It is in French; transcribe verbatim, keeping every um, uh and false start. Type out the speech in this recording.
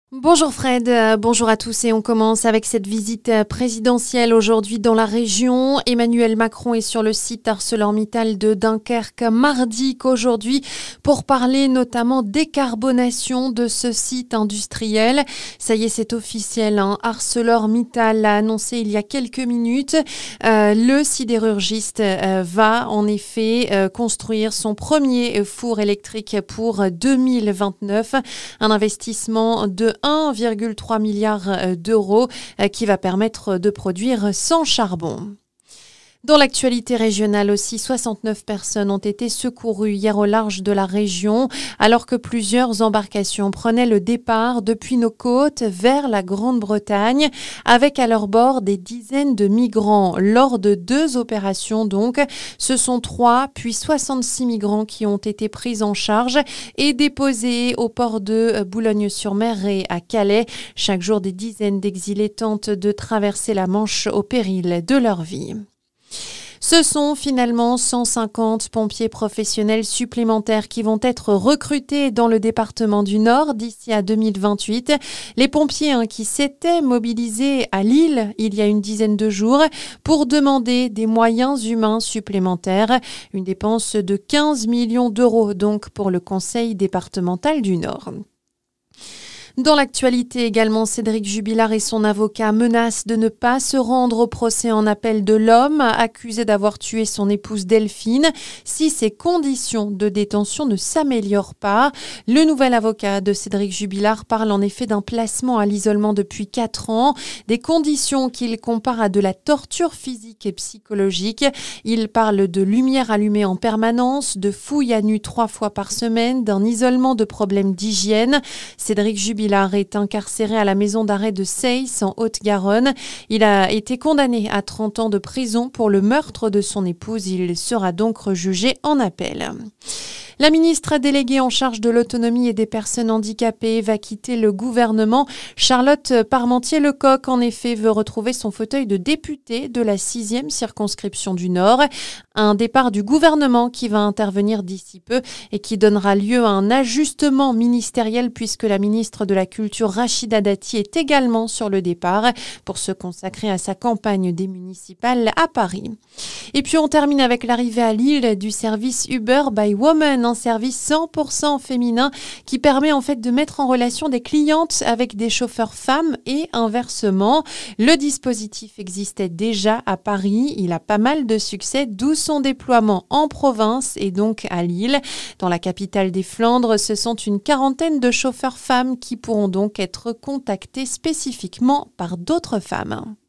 Bonjour Fred, euh, bonjour à tous et on commence avec cette visite euh, présidentielle aujourd'hui dans la région. Emmanuel Macron est sur le site ArcelorMittal de Dunkerque mardi qu'aujourd'hui pour parler notamment décarbonation de ce site industriel. Ça y est, c'est officiel, hein. ArcelorMittal l'a annoncé il y a quelques minutes. Euh, le sidérurgiste euh, va en effet euh, construire son premier four électrique pour deux mille vingt-neuf, un investissement de un virgule trois milliard d'euros qui va permettre de produire sans charbon. Dans l'actualité régionale aussi, soixante-neuf personnes ont été secourues hier au large de la région, alors que plusieurs embarcations prenaient le départ depuis nos côtes vers la Grande-Bretagne, avec à leur bord des dizaines de migrants. Lors de deux opérations donc, ce sont trois puis soixante-six migrants qui ont été pris en charge et déposés au port de Boulogne-sur-Mer et à Calais. Chaque jour, des dizaines d'exilés tentent de traverser la Manche au péril de leur vie. Ce sont finalement cent cinquante pompiers professionnels supplémentaires qui vont être recrutés dans le département du Nord d'ici à deux mille vingt-huit. Les pompiers hein, qui s'étaient mobilisés à Lille il y a une dizaine de jours pour demander des moyens humains supplémentaires. Une dépense de quinze millions d'euros donc pour le Conseil départemental du Nord. Dans l'actualité également, Cédric Jubilard et son avocat menacent de ne pas se rendre au procès en appel de l'homme accusé d'avoir tué son épouse Delphine si ses conditions de détention ne s'améliorent pas. Le nouvel avocat de Cédric Jubilard parle en effet d'un placement à l'isolement depuis quatre ans, des conditions qu'il compare à de la torture physique et psychologique. Il parle de lumière allumée en permanence, de fouilles à nu trois fois par semaine, d'un isolement de problèmes d'hygiène. Cédric Jubilard Jubilard est incarcéré à la maison d'arrêt de Seyss en Haute-Garonne. Il a été condamné à trente ans de prison pour le meurtre de son épouse. Il sera donc rejugé en appel. La ministre déléguée en charge de l'autonomie et des personnes handicapées va quitter le gouvernement. Charlotte Parmentier-Lecocq, en effet, veut retrouver son fauteuil de députée de la sixième circonscription du Nord. Un départ du gouvernement qui va intervenir d'ici peu et qui donnera lieu à un ajustement ministériel puisque la ministre de la Culture, Rachida Dati, est également sur le départ pour se consacrer à sa campagne des municipales à Paris. Et puis on termine avec l'arrivée à Lille du service Uber by Woman, un service cent pour cent féminin qui permet en fait de mettre en relation des clientes avec des chauffeurs femmes et inversement. Le dispositif existait déjà à Paris, il a pas mal de succès, d'où son déploiement en province et donc à Lille. Dans la capitale des Flandres, ce sont une quarantaine de chauffeurs femmes qui pourront donc être contactés spécifiquement par d'autres femmes.